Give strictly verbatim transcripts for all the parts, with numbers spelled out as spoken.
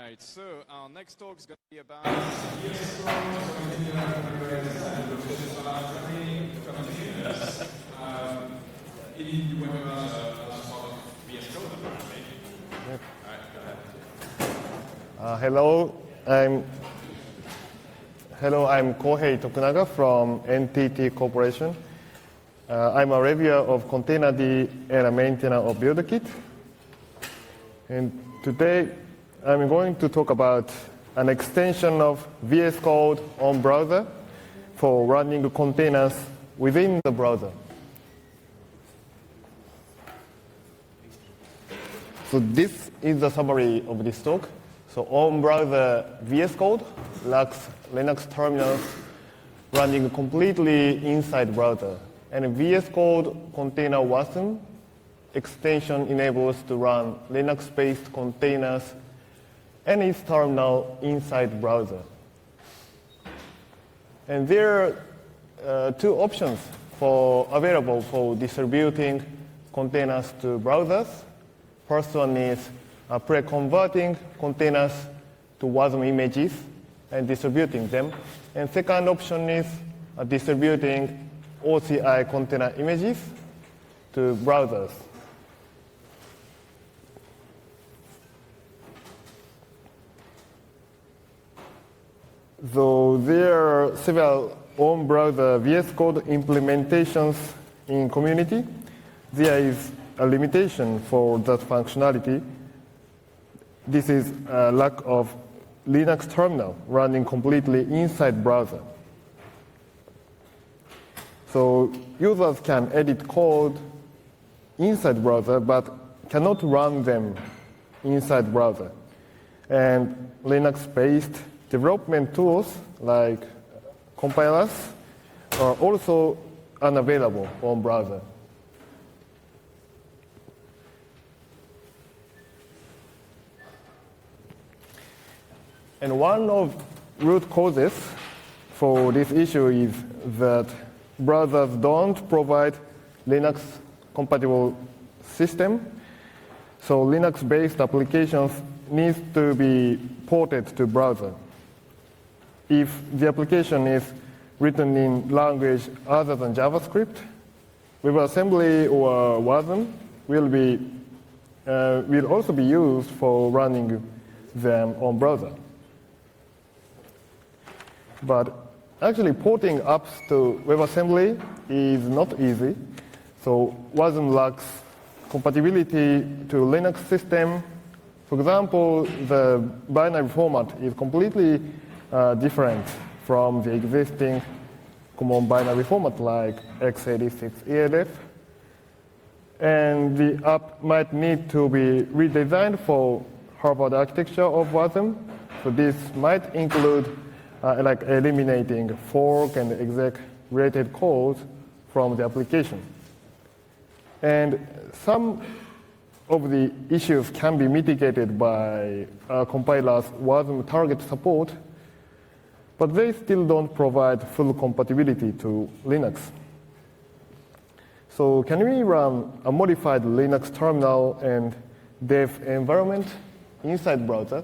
right, so our next talk is going to be about in web as part of V S Code, apparently. Yep. All right, go ahead. Uh, hello, I'm hello. I'm Kohei Tokunaga from N T T Corporation. Uh, I'm a reviewer of Containerd and a maintainer of BuildKit. And today, I'm going to talk about an extension of V S Code on browser for running containers within the browser. So this is the summary of this talk. So on browser V S Code lacks Linux terminals running completely inside browser. And V S Code Container Wasm extension enables to run Linux-based containers and its terminal inside browser. And there are uh, two options for available for distributing containers to browsers. First one is uh, pre-converting containers to Wasm images and distributing them. And second option is uh, distributing O C I container images to browsers. So there are several on-browser V S Code implementations in community. There is a limitation for that functionality. This is a lack of Linux terminal running completely inside browser. So users can edit code inside browser, but cannot run them inside browser. And Linux-based development tools like compilers are also unavailable on browser. And one of root causes for this issue is that browsers don't provide Linux compatible system. So Linux-based applications need to be ported to browser. If the application is written in language other than JavaScript, WebAssembly or Wasm will be uh, will also be used for running them on browser. But actually, porting apps to WebAssembly is not easy. So Wasm lacks compatibility to Linux system. For example, the binary format is completely uh, different from the existing common binary format like x eighty-six E L F. And the app might need to be redesigned for Harvard architecture of Wasm. So this might include uh, like eliminating fork and exec related codes from the application. And some of the issues can be mitigated by uh, compilers' Wasm target support, but they still don't provide full compatibility to Linux. So can we run a modified Linux terminal and dev environment inside browser?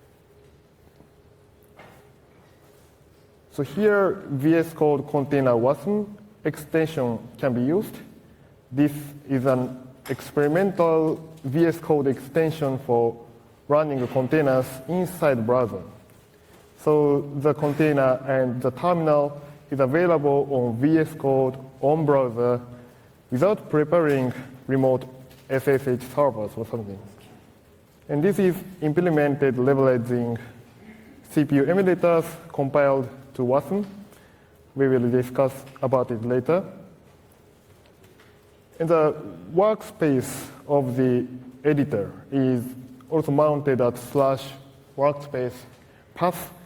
So here, V S Code Container Wasm extension can be used. This is an experimental V S Code extension for running containers inside browser. So the container and the terminal is available on V S Code on browser without preparing remote S S H servers or something. And this is implemented leveraging C P U emulators compiled to Wasm. We will discuss about it later. And the workspace of the editor is also mounted at slash workspace path